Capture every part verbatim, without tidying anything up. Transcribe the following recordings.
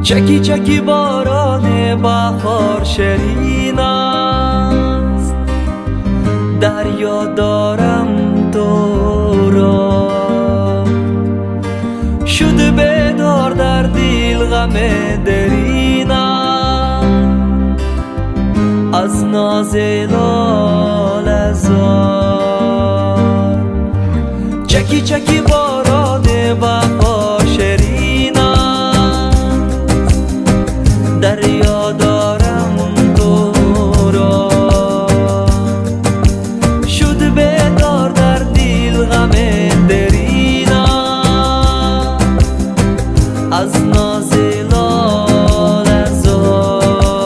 چکی چکی باران بهار شیرین است، دریا دارم تو را. شده بیدار در دل غم درین از ناز لال زار. چکی چکی باران بهار شیرین است، دریا دارم تو را. شد بیدار در دل غم درین از ناز لال زار.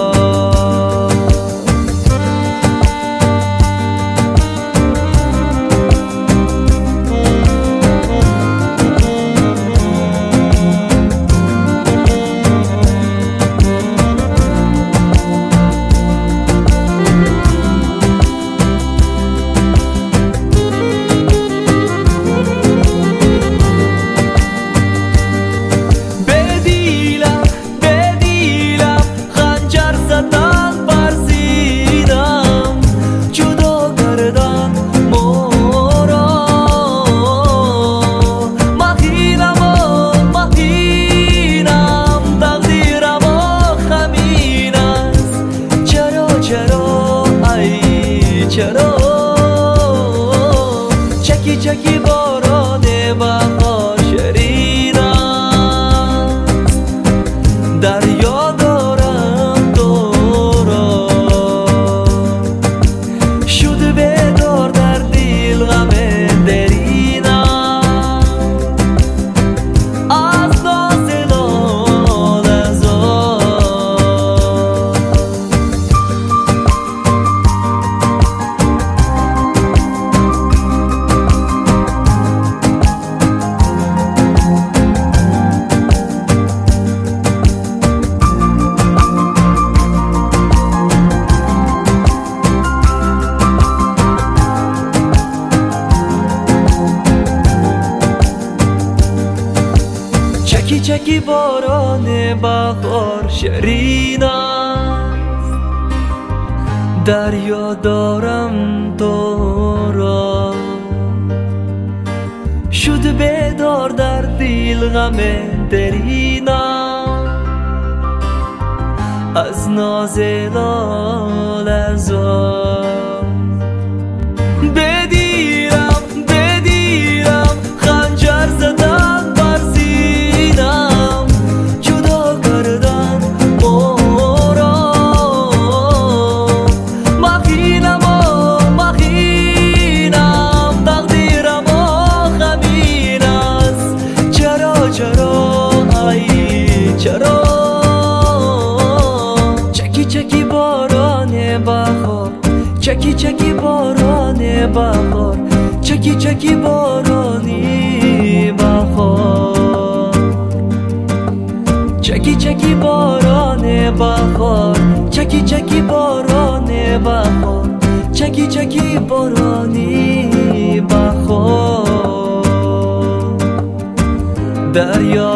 چرا چکی چکی باران بهار شیرین است، دریا دارم تو را. شده بیدار در دل غم درین از ناز لال زار. چکی چکی باران بهار شیرین است، دریا دارم تو را. شد بیدار در دل غم درین از ناز لال زار. بدیرم بدیرم خنجر زدن بر سینم، جدا کردن ما را. مخینم و مخینم تقدیرم و غمین است. چرا چرا ای چرا چکی چکی باران بهار، چکی چکی باران بهار، چکی چکی بارانی بهار. چکی چکی باران بهار، چکی چکی باران بهار، چکی چکی بارانی بهار. دریا